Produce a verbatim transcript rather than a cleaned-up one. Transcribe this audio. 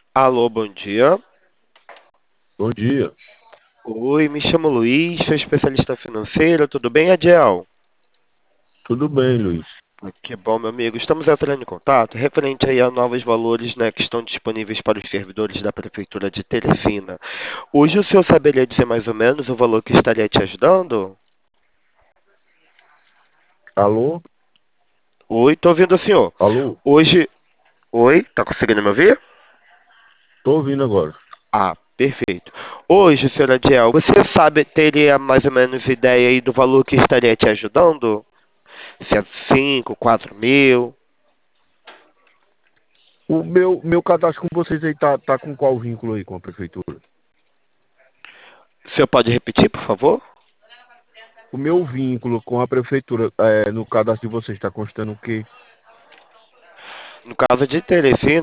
Alô, bom dia. Bom dia. Oi, me chamo Luiz, sou especialista financeiro, tudo bem, Adiel? Tudo bem, Luiz? Que bom, meu amigo. Estamos entrando em contato referente aí a novos valores, né, que estão disponíveis para os servidores da Prefeitura de Teresina. Hoje o senhor saberia dizer mais ou menos o valor que estaria te ajudando? Alô? Oi, tô ouvindo o senhor. Alô? Hoje... Oi, tá conseguindo me ouvir? Tô ouvindo agora. Ah, perfeito. Hoje, senhor Adiel, você sabe, teria mais ou menos ideia aí do valor que estaria te ajudando? Se é cinco, quatro mil? O meu, meu cadastro com vocês aí tá, tá com qual vínculo aí com a prefeitura? O senhor pode repetir, por favor? O meu vínculo com a prefeitura é, no cadastro de vocês está constando o quê? No caso de Teresina,